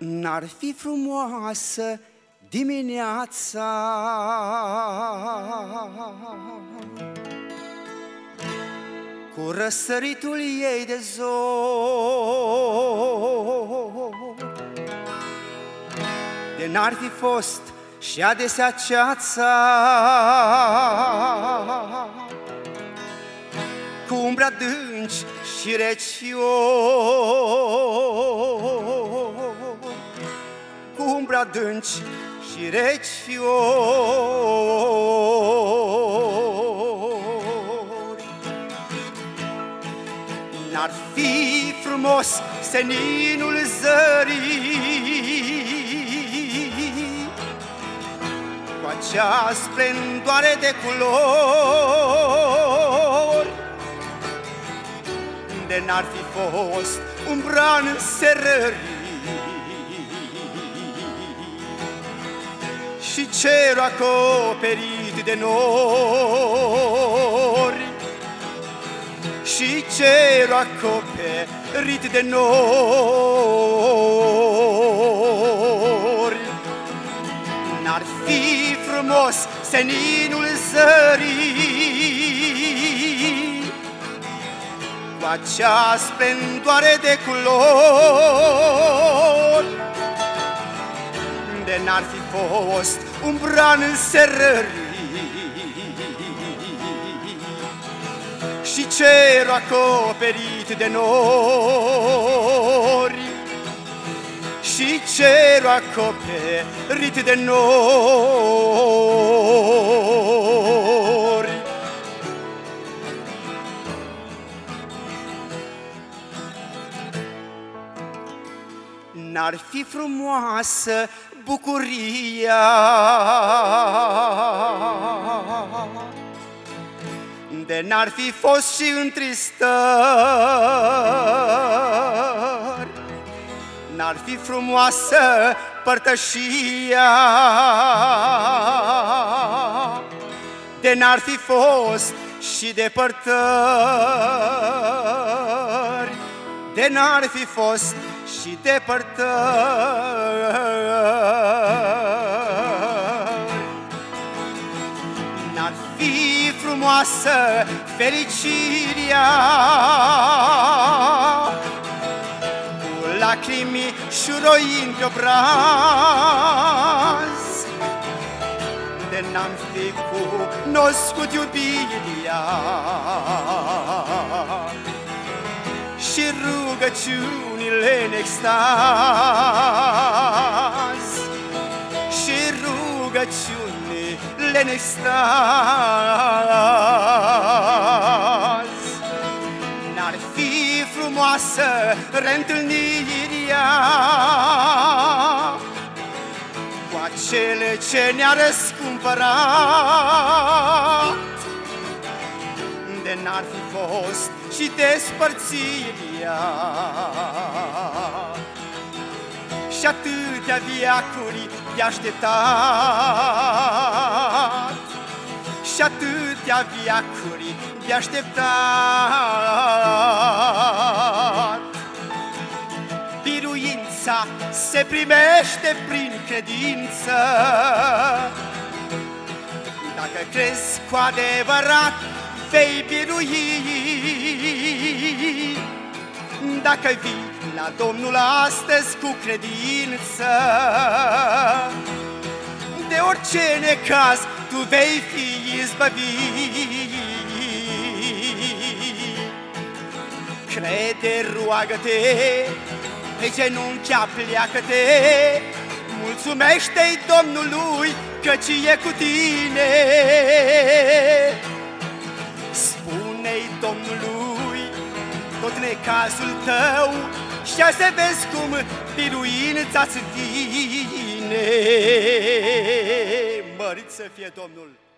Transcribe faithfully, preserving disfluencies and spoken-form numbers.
N-ar fi frumoasă dimineața cu răsăritul ei de zor, de n-ar fi fost și adesea ceața cu umbre adânci și reci fiori, cu umbre adânci și reci fiori. N-ar fi frumos seninul zării cu acea splendoare de culori, de n-ar fi fost umbran serării și cerul acoperit de nori, și cerul acoperit de nori. N-ar fi frumos seninul zării cu acea splendoare de culori, de n-ar fi fost umbran serării și cerul acoperit de nori, și cerul acoperit de nori. N-ar fi frumoasă bucuria de n-ar fi fost și întristări, n-ar fi frumoasă părtășia de n-ar fi fost și depărtări, de n-ar fi fost și depărtări. N-ar fi frumoasă fericirea cu lacrimi șuroind pe obraz, de n-am fi cunoscut iubirea și rugăciunile în extaz, și rugăciunile în extaz. N-ar fi frumoasă reîntâlnirea cu acele ce ne-a răscumpărat, de n-ar fi fost și despărțirea și atâtea viacuri de așteptat, și atâtea viacuri de așteptat. Biruința se primește prin credință, dacă crezi cu adevărat vei birui, dacă vii la Domnul astăzi cu credință, de orice necaz tu vei fi izbăvit. Crede, roagă-te, pe genunchi apleacă-te, mulțumește-i Domnului căci e cu tine. Spune-i Domnului tot necazul tău și să vezi cum biruința-ți vine. Mărit să fie Domnul!